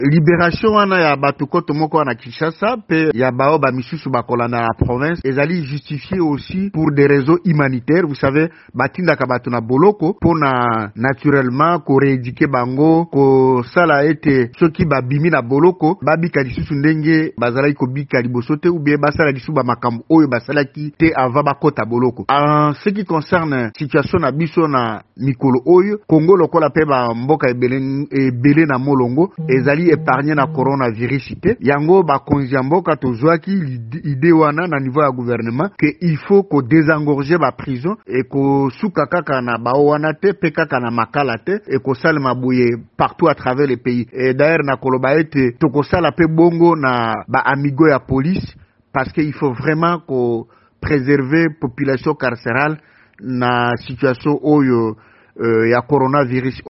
libération wana ya bato koto moko wana Kinshasa pe ya bao ba misusu bakolanda na province ezali justifié aussi pour des raisons humanitaires. Vous savez batinda ka bato na boloko pona naturellement ko rééduquer bango ko sala ete soki babimi na boloko babika lisusu ndenge bazala ko bika liboso te ou bien basala lisusu ba makambo oyo basala ki te avant bakota boloko. En ce qui concerne situation na biso na mikolo oyo Congo lokola pe ba mboka ebele na molongo ezali épargné na coronavirus te yango bakonzi ya mboka tozwaki idée wana na niveau ya gouvernement que il faut ko désengorger ba prison et ko suka kaka na ba wana te pe kaka na makala te et ko salema boye partout à travers le pays. Et d'ailleurs na koloba ete to ko sala pe bongo na ba amigo ya police parce que il faut vraiment ko préserver population carcérale na situation oyo ya coronavirus.